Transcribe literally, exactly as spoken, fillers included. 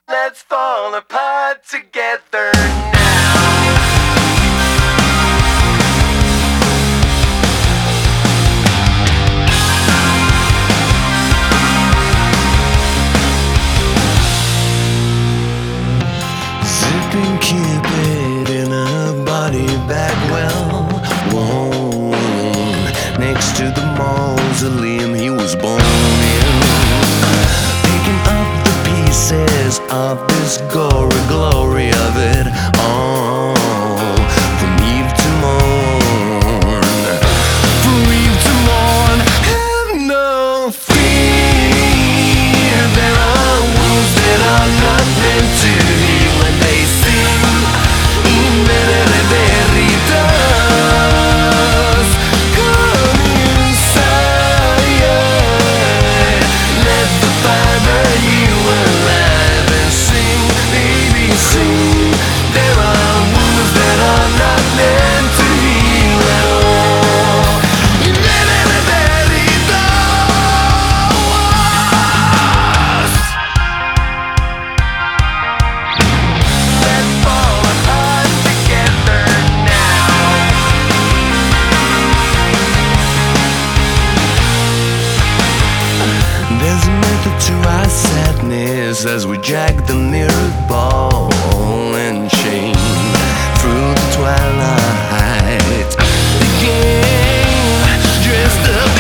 Let's fall apart together now. Zipping Cupid in a body bag, well worn, next to the mausoleum he was born in. Picking up the pieces of this gory glory of it all, from eve to morn, from eve to morn. Have no fear, there are wounds that are not meant to heal, and they sing in Venere Veritas. Come inside, let the fire burn you alive, and sing, baby, sing. There are wounds that are not meant to heal at all. In Venere Veritas. Let's fall apart together now. There's a method to our sadness as we drag the mirrored ball and chain through the twilight. The game dressed up